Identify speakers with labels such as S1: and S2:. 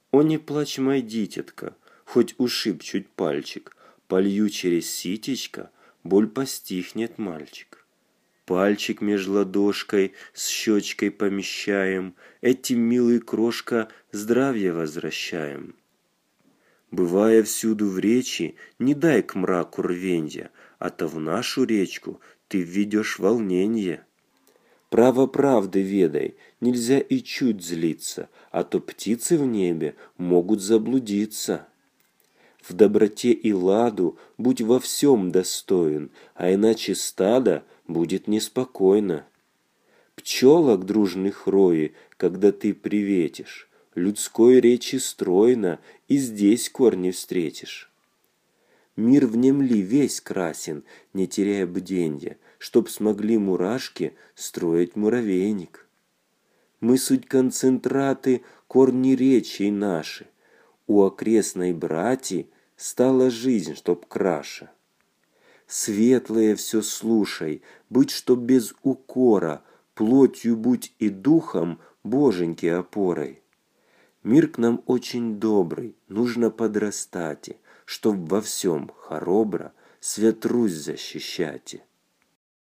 S1: О, не плачь, мой дитятка, хоть ушиб чуть пальчик, полью через ситечко, боль постихнет, мальчик. Пальчик меж ладошкой с щечкой помещаем, этим, милый крошка, здравье возвращаем. Бывая всюду в речи, не дай к мраку рвенья, а то в нашу речку ты введешь волненье. Право правды ведай, нельзя и чуть злиться, а то птицы в небе могут заблудиться. В доброте и ладу будь во всем достоин, а иначе стадо будет неспокойно. Пчелок дружных рои, когда ты приветишь, людской речи стройно и здесь корни встретишь. Мир внемли весь красен, не теряя бденья, чтоб смогли мурашки строить муравейник. Мы суть концентраты, корни речей наши. У окрестной брати стала жизнь, чтоб краше. Светлое все слушай, быть, чтоб без укора, плотью будь и духом Боженьки опорой. Мир к нам очень добрый, нужно подрастать, чтоб во всем хоробро свят Русь защищать.